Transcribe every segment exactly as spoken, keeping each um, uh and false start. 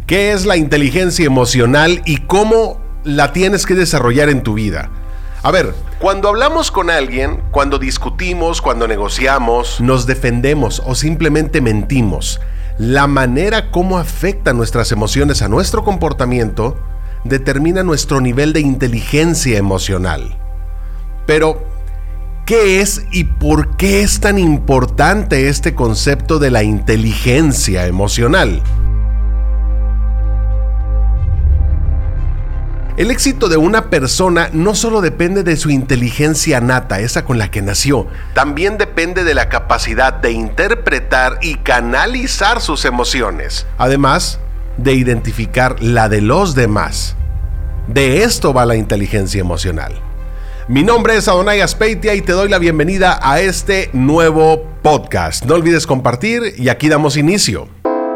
¿Qué es la inteligencia emocional y cómo la tienes que desarrollar en tu vida? A ver, cuando hablamos con alguien, cuando discutimos, cuando negociamos, nos defendemos o simplemente mentimos, la manera como afecta nuestras emociones a nuestro comportamiento determina nuestro nivel de inteligencia emocional. Pero, ¿qué es y por qué es tan importante este concepto de la inteligencia emocional? El éxito de una persona no solo depende de su inteligencia nata, esa con la que nació, también depende de la capacidad de interpretar y canalizar sus emociones, además de identificar la de los demás. De esto va la inteligencia emocional. Mi nombre es Adonai Aspeitia y te doy la bienvenida a este nuevo podcast. No olvides compartir y aquí damos inicio.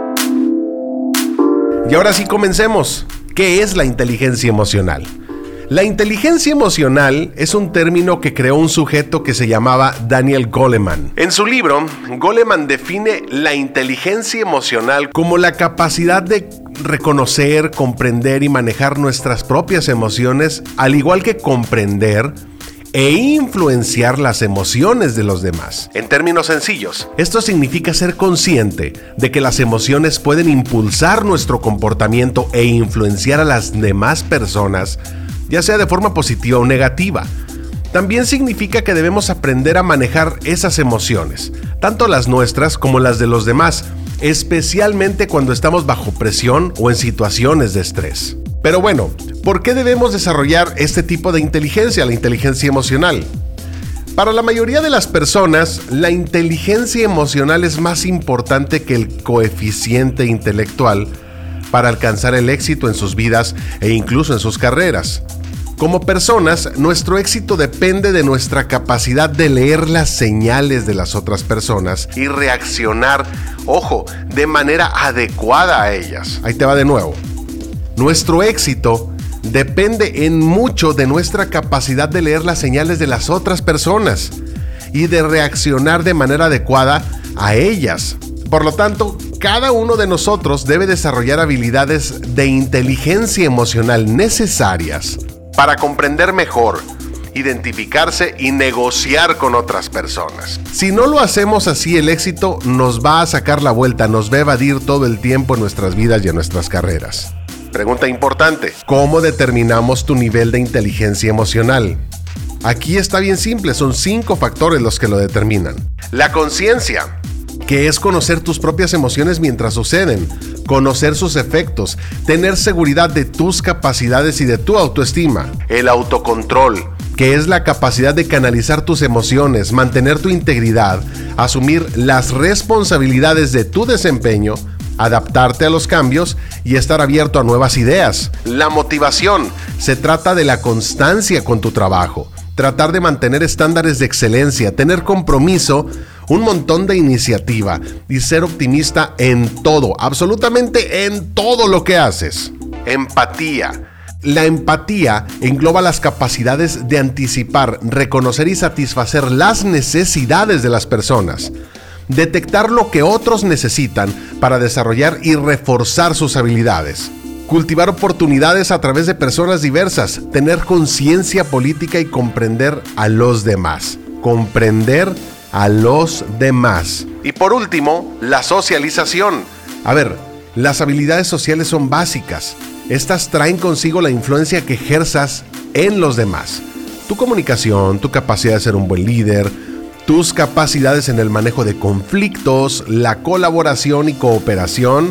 Y ahora sí comencemos. ¿Qué es la inteligencia emocional? La inteligencia emocional es un término que creó un sujeto que se llamaba Daniel Goleman. En su libro, Goleman define la inteligencia emocional como la capacidad de reconocer, comprender y manejar nuestras propias emociones, al igual que comprender e influenciar las emociones de los demás. En términos sencillos, esto significa ser consciente de que las emociones pueden impulsar nuestro comportamiento e influenciar a las demás personas, ya sea de forma positiva o negativa. También significa que debemos aprender a manejar esas emociones, tanto las nuestras como las de los demás, especialmente cuando estamos bajo presión o en situaciones de estrés. Pero bueno, ¿por qué debemos desarrollar este tipo de inteligencia, la inteligencia emocional? Para la mayoría de las personas, la inteligencia emocional es más importante que el coeficiente intelectual para alcanzar el éxito en sus vidas e incluso en sus carreras. Como personas, nuestro éxito depende de nuestra capacidad de leer las señales de las otras personas y reaccionar, ojo, de manera adecuada a ellas. Ahí te va de nuevo. Nuestro éxito depende en mucho de nuestra capacidad de leer las señales de las otras personas y de reaccionar de manera adecuada a ellas. Por lo tanto, cada uno de nosotros debe desarrollar habilidades de inteligencia emocional necesarias para comprender mejor, identificarse y negociar con otras personas. Si no lo hacemos así, el éxito nos va a sacar la vuelta, nos va a evadir todo el tiempo en nuestras vidas y en nuestras carreras. Pregunta importante: ¿cómo determinamos tu nivel de inteligencia emocional? Aquí está bien simple, son cinco factores los que lo determinan. La conciencia, que es conocer tus propias emociones mientras suceden, conocer sus efectos, tener seguridad de tus capacidades y de tu autoestima. El autocontrol, que es la capacidad de canalizar tus emociones, mantener tu integridad, asumir las responsabilidades de tu desempeño, adaptarte a los cambios y estar abierto a nuevas ideas. La motivación, se trata de la constancia con tu trabajo, tratar de mantener estándares de excelencia, tener compromiso, un montón de iniciativa y ser optimista en todo, absolutamente en todo lo que haces. Empatía. La empatía engloba las capacidades de anticipar, reconocer y satisfacer las necesidades de las personas, detectar lo que otros necesitan para desarrollar y reforzar sus habilidades, cultivar oportunidades a través de personas diversas, tener conciencia política y comprender a los demás. Comprender a los demás. Y por último, la socialización. A ver, las habilidades sociales son básicas. Estas traen consigo la influencia que ejerzas en los demás. Tu comunicación, tu capacidad de ser un buen líder, tus capacidades en el manejo de conflictos, la colaboración y cooperación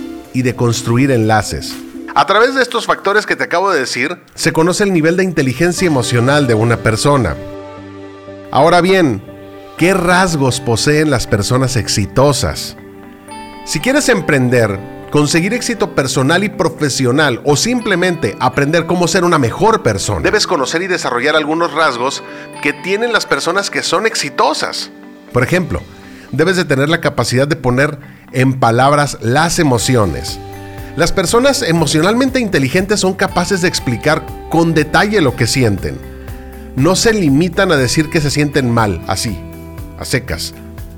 y de construir enlaces. A través de estos factores que te acabo de decir, se conoce el nivel de inteligencia emocional de una persona. Ahora bien, ¿qué rasgos poseen las personas exitosas? Si quieres emprender, conseguir éxito personal y profesional o simplemente aprender cómo ser una mejor persona, debes conocer y desarrollar algunos rasgos que tienen las personas que son exitosas. Por ejemplo, debes de tener la capacidad de poner en palabras las emociones. Las personas emocionalmente inteligentes son capaces de explicar con detalle lo que sienten. No se limitan a decir que se sienten mal, así, a secas,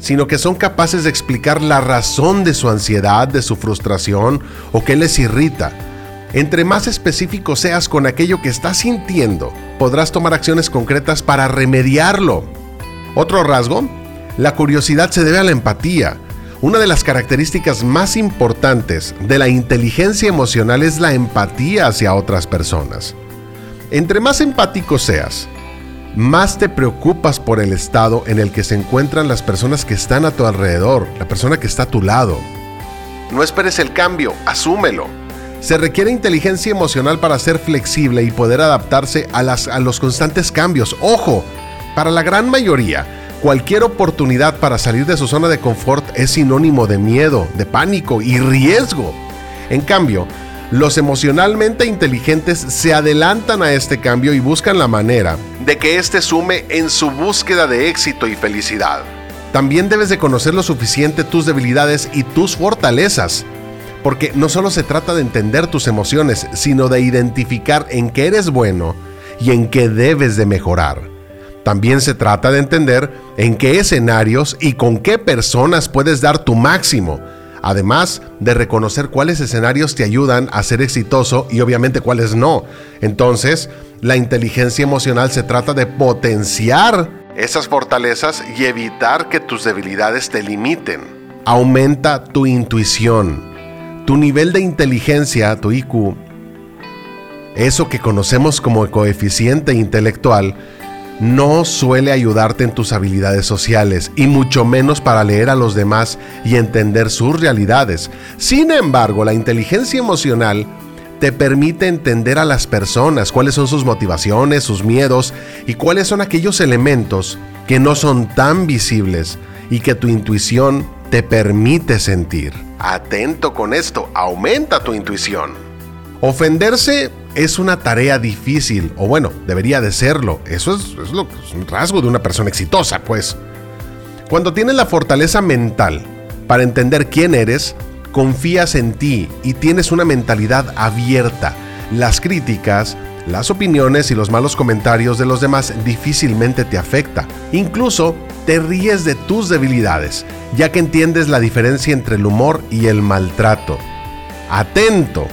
sino que son capaces de explicar la razón de su ansiedad, de su frustración o qué les irrita. Entre más específico seas con aquello que estás sintiendo, podrás tomar acciones concretas para remediarlo. Otro rasgo, la curiosidad se debe a la empatía. Una de las características más importantes de la inteligencia emocional es la empatía hacia otras personas. Entre más empático seas, más te preocupas por el estado en el que se encuentran las personas que están a tu alrededor, la persona que está a tu lado. No esperes el cambio, asúmelo. Se requiere inteligencia emocional para ser flexible y poder adaptarse a, las, a los constantes cambios. ¡Ojo! Para la gran mayoría, cualquier oportunidad para salir de su zona de confort es sinónimo de miedo, de pánico y riesgo. En cambio, los emocionalmente inteligentes se adelantan a este cambio y buscan la manera de que éste sume en su búsqueda de éxito y felicidad. También debes de conocer lo suficiente tus debilidades y tus fortalezas, porque no solo se trata de entender tus emociones, sino de identificar en qué eres bueno y en qué debes de mejorar. También se trata de entender en qué escenarios y con qué personas puedes dar tu máximo, además de reconocer cuáles escenarios te ayudan a ser exitoso y obviamente cuáles no. Entonces, la inteligencia emocional se trata de potenciar esas fortalezas y evitar que tus debilidades te limiten. Aumenta tu intuición, tu nivel de inteligencia, tu I Q, eso que conocemos como coeficiente intelectual, no suele ayudarte en tus habilidades sociales y mucho menos para leer a los demás y entender sus realidades. Sin embargo, la inteligencia emocional te permite entender a las personas, cuáles son sus motivaciones, sus miedos y cuáles son aquellos elementos que no son tan visibles y que tu intuición te permite sentir. Atento con esto, aumenta tu intuición. Ofenderse es una tarea difícil, o bueno, debería de serlo. Eso es, es, lo, es un rasgo de una persona exitosa, pues. Cuando tienes la fortaleza mental para entender quién eres, confías en ti y tienes una mentalidad abierta. Las críticas, las opiniones y los malos comentarios de los demás difícilmente te afecta. Incluso te ríes de tus debilidades, ya que entiendes la diferencia entre el humor y el maltrato. Atento,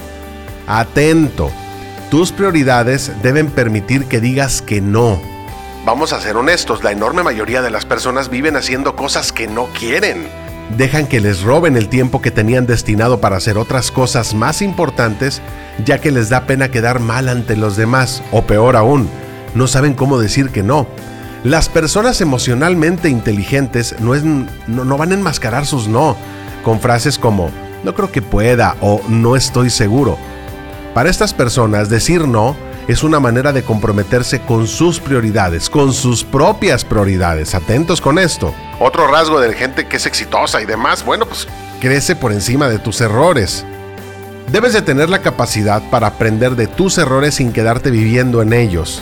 atento. Tus prioridades deben permitir que digas que no. Vamos a ser honestos, la enorme mayoría de las personas viven haciendo cosas que no quieren. Dejan que les roben el tiempo que tenían destinado para hacer otras cosas más importantes, ya que les da pena quedar mal ante los demás, o peor aún, no saben cómo decir que no. Las personas emocionalmente inteligentes no, es, no, no van a enmascarar sus no con frases como no creo que pueda o no estoy seguro. Para estas personas, decir no es una manera de comprometerse con sus prioridades, con sus propias prioridades. Atentos con esto. Otro rasgo de la gente que es exitosa y demás, bueno, pues crece por encima de tus errores. Debes de tener la capacidad para aprender de tus errores sin quedarte viviendo en ellos.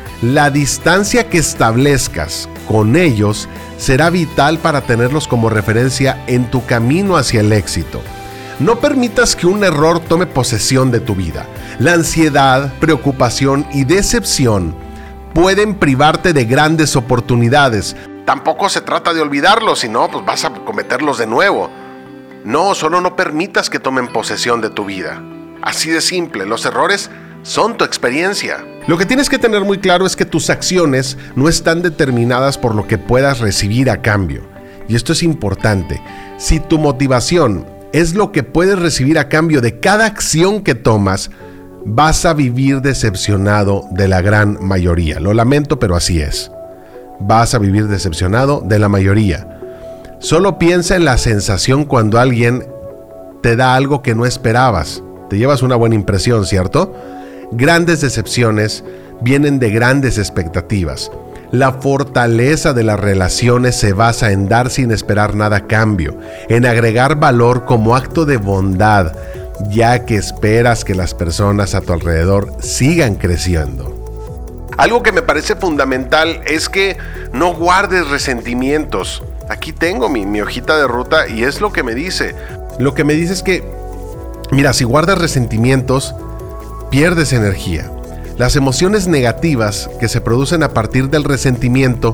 La distancia que establezcas con ellos será vital para tenerlos como referencia en tu camino hacia el éxito. No permitas que un error tome posesión de tu vida. La ansiedad, preocupación y decepción pueden privarte de grandes oportunidades. Tampoco se trata de olvidarlos, sino pues vas a cometerlos de nuevo. No, solo no permitas que tomen posesión de tu vida. Así de simple, los errores son tu experiencia. Lo que tienes que tener muy claro es que tus acciones no están determinadas por lo que puedas recibir a cambio. Y esto es importante. Si tu motivación es lo que puedes recibir a cambio de cada acción que tomas, vas a vivir decepcionado de la gran mayoría. Lo lamento, pero así es. Vas a vivir decepcionado de la mayoría. Solo piensa en la sensación cuando alguien te da algo que no esperabas. Te llevas una buena impresión, ¿cierto? Grandes decepciones vienen de grandes expectativas. La fortaleza de las relaciones se basa en dar sin esperar nada a cambio, en agregar valor como acto de bondad, ya que esperas que las personas a tu alrededor sigan creciendo. Algo que me parece fundamental es que no guardes resentimientos. Aquí tengo mi, mi hojita de ruta y es lo que me dice. Lo que me dice es que, mira, si guardas resentimientos, pierdes energía. Las emociones negativas que se producen a partir del resentimiento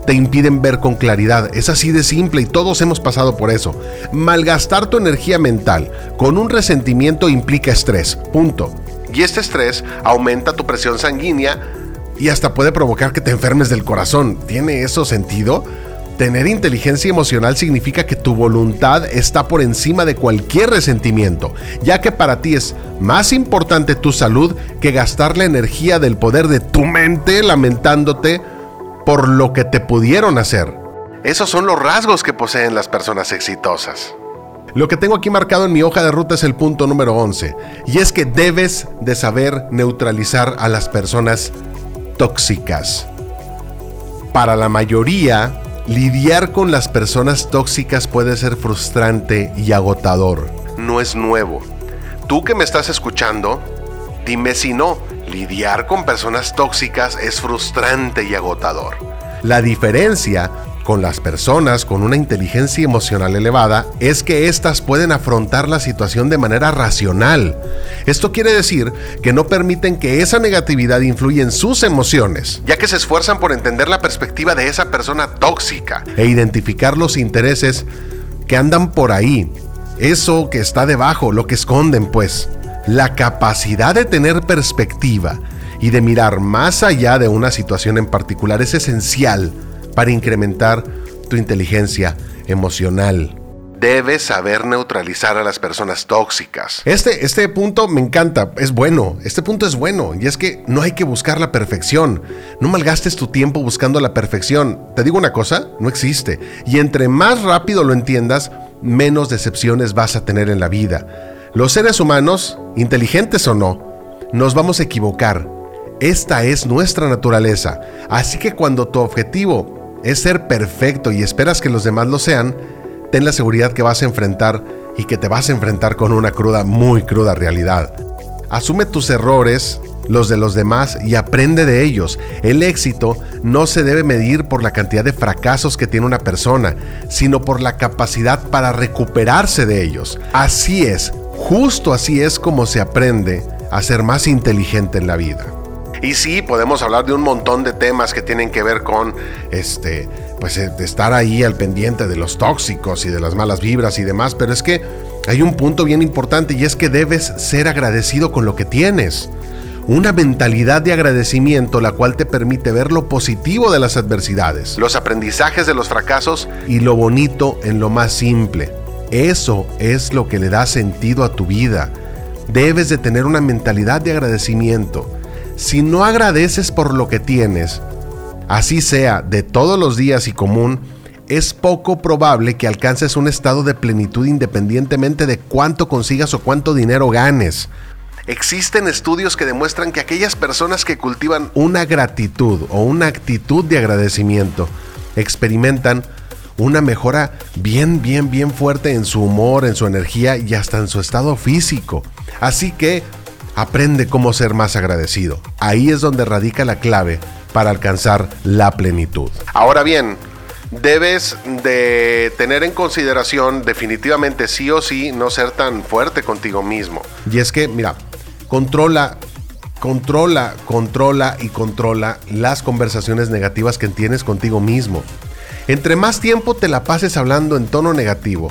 te impiden ver con claridad. Es así de simple y todos hemos pasado por eso. Malgastar tu energía mental con un resentimiento implica estrés, punto. Y este estrés aumenta tu presión sanguínea y hasta puede provocar que te enfermes del corazón. ¿Tiene eso sentido? Tener inteligencia emocional significa que tu voluntad está por encima de cualquier resentimiento, ya que para ti es más importante tu salud que gastar la energía del poder de tu mente lamentándote por lo que te pudieron hacer. Esos son los rasgos que poseen las personas exitosas. Lo que tengo aquí marcado en mi hoja de ruta es el punto número once, y es que debes de saber neutralizar a las personas tóxicas. Para la mayoría, lidiar con las personas tóxicas puede ser frustrante y agotador. No es nuevo. Tú que me estás escuchando, dime si no, lidiar con personas tóxicas es frustrante y agotador. La diferencia con las personas con una inteligencia emocional elevada es que éstas pueden afrontar la situación de manera racional. Esto quiere decir que no permiten que esa negatividad influya en sus emociones, ya que se esfuerzan por entender la perspectiva de esa persona tóxica e identificar los intereses que andan por ahí, eso que está debajo, lo que esconden pues. La capacidad de tener perspectiva y de mirar más allá de una situación en particular es esencial para incrementar tu inteligencia emocional. Debes saber neutralizar a las personas tóxicas. Este, este punto me encanta, es bueno, este punto es bueno, y es que no hay que buscar la perfección. No malgastes tu tiempo buscando la perfección. Te digo una cosa, no existe. Y entre más rápido lo entiendas, menos decepciones vas a tener en la vida. Los seres humanos, inteligentes o no, nos vamos a equivocar. Esta es nuestra naturaleza. Así que cuando tu objetivo es ser perfecto y esperas que los demás lo sean, ten la seguridad que vas a enfrentar y que te vas a enfrentar con una cruda, muy cruda realidad. Asume tus errores, los de los demás, y aprende de ellos. El éxito no se debe medir por la cantidad de fracasos que tiene una persona, sino por la capacidad para recuperarse de ellos. Así es, justo así es como se aprende a ser más inteligente en la vida. Y sí, podemos hablar de un montón de temas que tienen que ver con este, pues, de estar ahí al pendiente de los tóxicos y de las malas vibras y demás, pero es que hay un punto bien importante, y es que debes ser agradecido con lo que tienes. Una mentalidad de agradecimiento, la cual te permite ver lo positivo de las adversidades, los aprendizajes de los fracasos y lo bonito en lo más simple. Eso es lo que le da sentido a tu vida. Debes de tener una mentalidad de agradecimiento. Si no agradeces por lo que tienes, así sea de todos los días y común, es poco probable que alcances un estado de plenitud independientemente de cuánto consigas o cuánto dinero ganes. Existen estudios que demuestran que aquellas personas que cultivan una gratitud o una actitud de agradecimiento experimentan una mejora bien, bien, bien fuerte en su humor, en su energía y hasta en su estado físico. Así que aprende cómo ser más agradecido. Ahí es donde radica la clave para alcanzar la plenitud. Ahora bien, debes de tener en consideración definitivamente sí o sí no ser tan fuerte contigo mismo. Y es que, mira, controla, controla, controla y controla las conversaciones negativas que tienes contigo mismo. Entre más tiempo te la pases hablando en tono negativo,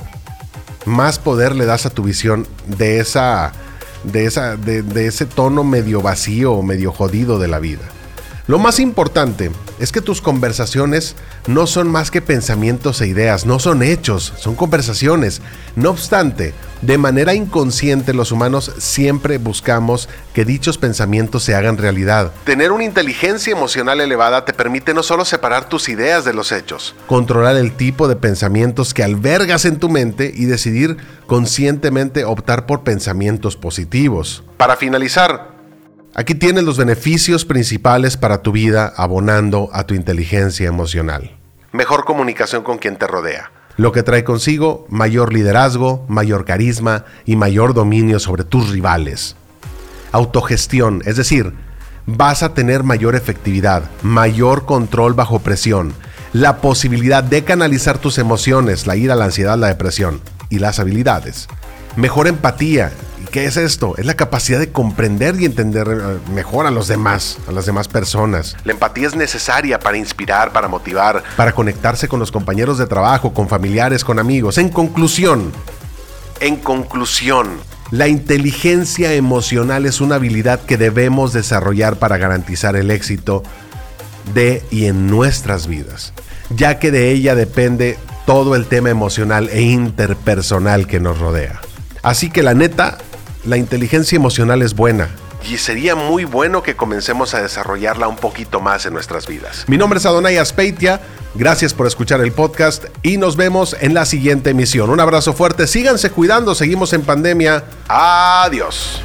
más poder le das a tu visión de esa... De, esa, de, de ese tono medio vacío o medio jodido de la vida. Lo más importante es que tus conversaciones no son más que pensamientos e ideas, no son hechos, son conversaciones. No obstante, de manera inconsciente los humanos siempre buscamos que dichos pensamientos se hagan realidad. Tener una inteligencia emocional elevada te permite no solo separar tus ideas de los hechos, controlar el tipo de pensamientos que albergas en tu mente y decidir conscientemente optar por pensamientos positivos. Para finalizar, aquí tienes los beneficios principales para tu vida abonando a tu inteligencia emocional. Mejor comunicación con quien te rodea, lo que trae consigo mayor liderazgo, mayor carisma y mayor dominio sobre tus rivales. Autogestión, es decir, vas a tener mayor efectividad, mayor control bajo presión, la posibilidad de canalizar tus emociones, la ira, la ansiedad, la depresión y las habilidades. Mejor empatía, ¿Qué es esto? Es la capacidad de comprender y entender mejor a los demás, a las demás personas. La empatía es necesaria para inspirar, para motivar, para conectarse con los compañeros de trabajo, con familiares, con amigos. En conclusión, en conclusión, la inteligencia emocional es una habilidad que debemos desarrollar para garantizar el éxito de y en nuestras vidas, ya que de ella depende todo el tema emocional e interpersonal que nos rodea. Así que la neta, la inteligencia emocional es buena y sería muy bueno que comencemos a desarrollarla un poquito más en nuestras vidas. Mi nombre es Adonai Azpeitia, gracias por escuchar el podcast y nos vemos en la siguiente emisión. Un abrazo fuerte, síganse cuidando, seguimos en pandemia. Adiós.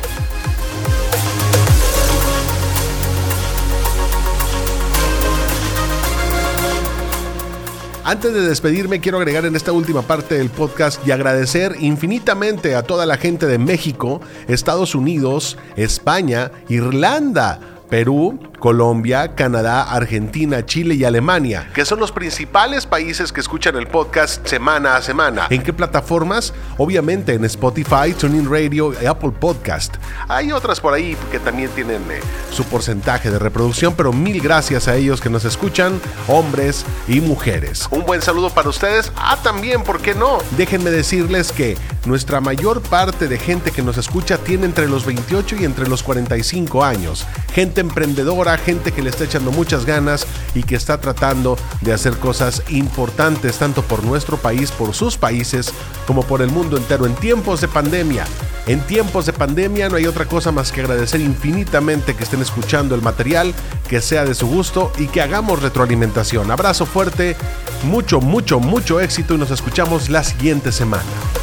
Antes de despedirme, quiero agregar en esta última parte del podcast y agradecer infinitamente a toda la gente de México, Estados Unidos, España, Irlanda, Perú, Colombia, Canadá, Argentina, Chile y Alemania, que son los principales países que escuchan el podcast semana a semana. ¿En qué plataformas? Obviamente en Spotify, TuneIn Radio y Apple Podcast. Hay otras por ahí que también tienen eh, su porcentaje de reproducción, pero mil gracias a ellos que nos escuchan, hombres y mujeres. Un buen saludo para ustedes. Ah, también, ¿por qué no? Déjenme decirles que nuestra mayor parte de gente que nos escucha tiene entre los veintiocho y entre los cuarenta y cinco años. Gente emprendedora, gente que le está echando muchas ganas y que está tratando de hacer cosas importantes tanto por nuestro país, por sus países, como por el mundo entero en tiempos de pandemia. En tiempos de pandemia no hay otra cosa más que agradecer infinitamente que estén escuchando el material, que sea de su gusto y que hagamos retroalimentación. Abrazo fuerte, mucho, mucho, mucho éxito y nos escuchamos la siguiente semana.